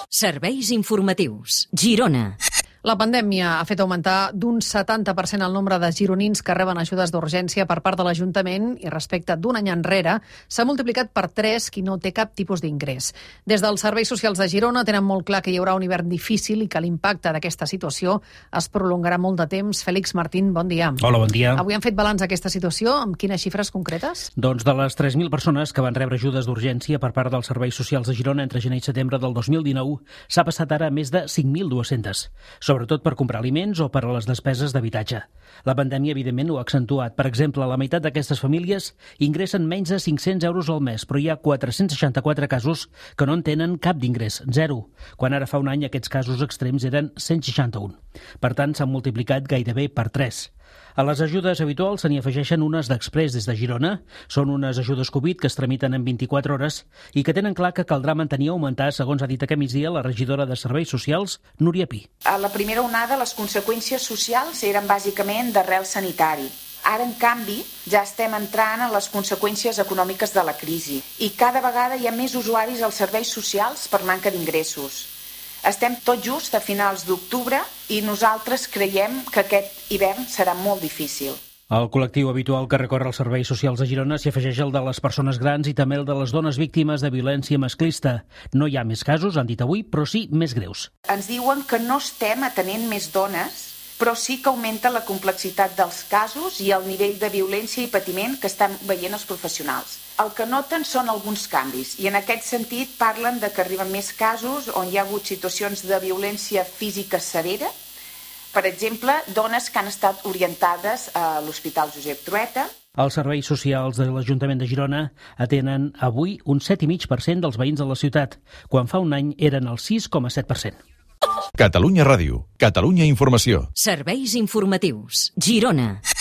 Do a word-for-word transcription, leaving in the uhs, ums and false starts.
Serveis informatius. Girona. La pandèmia ha fet augmentar d'un setanta per cent el nombre de gironins que reben ajudes d'urgència per part de l'Ajuntament i respecte d'un any enrere s'ha multiplicat per tres qui no té cap tipus d'ingrés. Des dels serveis socials de Girona tenen molt clar que hi haurà un hivern difícil i que l'impacte d'aquesta situació es prolongarà molt de temps. Fèlix Martín, bon dia. Hola, bon dia. Avui han fet balanç d'aquesta situació. Amb quines xifres concretes? Doncs de les tres mil persones que van rebre ajudes d'urgència per part dels serveis socials de Girona entre gener i setembre del dos mil dinou, s'ha passat ara a més de cinc mil dues-centes. Sobretot per comprar aliments o per a les despeses d'habitatge. La pandèmia, evidentment, ho ha accentuat. Per exemple, la meitat d'aquestes famílies ingressen menys de cinc-cents euros al mes, però hi ha quatre-cents seixanta-quatre casos que no en tenen cap d'ingrés, zero, quan ara fa un any aquests casos extrems eren cent seixanta-un. Per tant, s'han multiplicat gairebé per tres. A les ajudes habituals se n'hi afegeixen unes d'Exprés des de Girona. Són unes ajudes Covid que es tramiten en vint-i-quatre hores i que tenen clar que caldrà mantenir o augmentar, segons ha dit aquest migdia la regidora de Serveis Socials, Núria Pi. A la primera onada les conseqüències socials eren bàsicament d'arrel sanitari. Ara, en canvi, ja estem entrant en les conseqüències econòmiques de la crisi i cada vegada hi ha més usuaris als serveis socials per manca d'ingressos. Estem tot just a finals d'octubre i nosaltres creiem que aquest hivern serà molt difícil. Al col·lectiu habitual que recorre els serveis socials de Girona s'hi afegeix el de les persones grans i també el de les dones víctimes de violència masclista. No hi ha més casos, han dit avui, però sí més greus. Ens diuen que no estem atenent més dones, però sí que augmenta la complexitat dels casos i el nivell de violència i patiment que estan veient els professionals. El que noten són alguns canvis i en aquest sentit parlen de que arriben més casos on hi ha hagut situacions de violència física severa. Per exemple, dones que han estat orientades a l'Hospital Josep Trueta. Els serveis socials de l'Ajuntament de Girona atenen avui un set coma cinc per cent dels veïns de la ciutat, quan fa un any eren el sis coma set per cent. Catalunya Ràdio, Catalunya Informació. Serveis informatius. Girona.